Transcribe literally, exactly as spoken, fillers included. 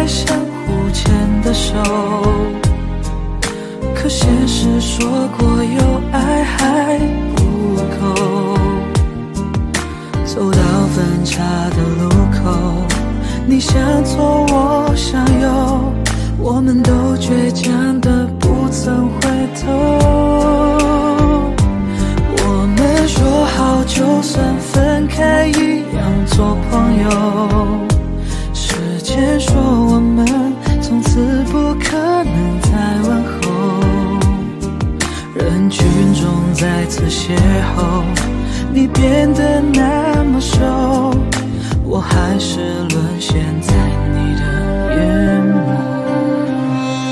再相互牵的手，可现实说过有爱还不够。走到分岔的路口，你想左我想右，我们都倔强的不曾回头。我们说好就算分开一样做朋友，时间说我们从此不可能再问候。人群中再次邂逅，你变得那么瘦，我还是沦陷在